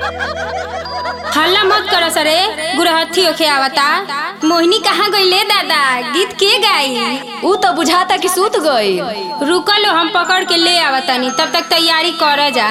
हल्ला मत करो सरे, गुरहथी ओखे आवता। मोहिनी कहाँ गईले दादा? गीत के गाई? ऊ तो बुझाता कि सूत गई। रुको लो, हम पकड़ के ले आवतानी, तब तक तैयारी कर जा।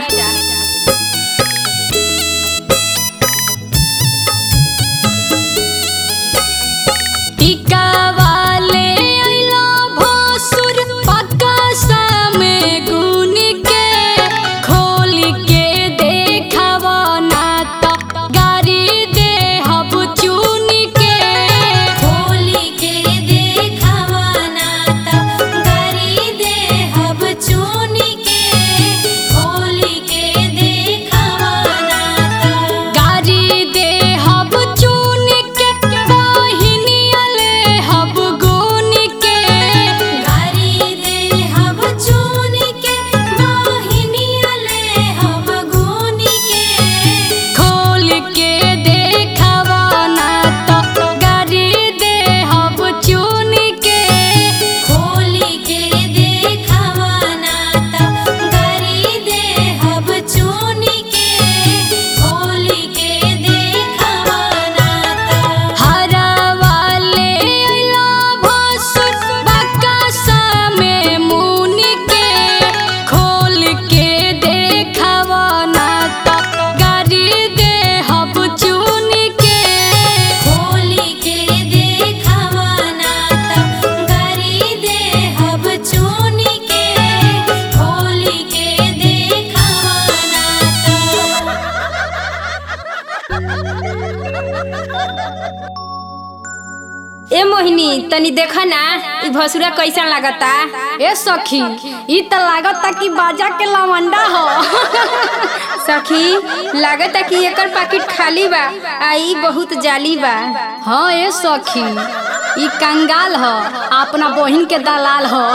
ए मोहिनी, तनी देखा ना ई भसुरा कैसा लागता? ए सखी, ई त लागता कि बाजा के लवंडा हो। सखी, लागता कि एकर पैकेट खाली बा आ ई बहुत जाली बा। हाँ ए सखी, ई कंगाल हो, अपना बहिन के दलाल हो।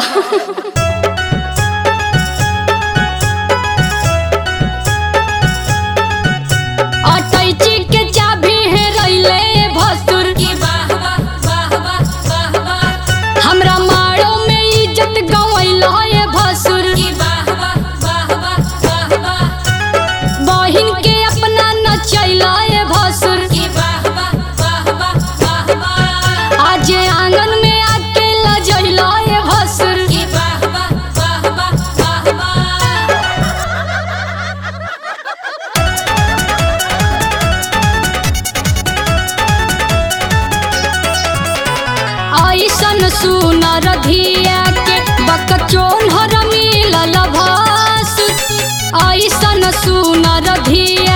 सुनर धिया के बकचोन हर मिलल भासुर, ऐसन सुनर धिया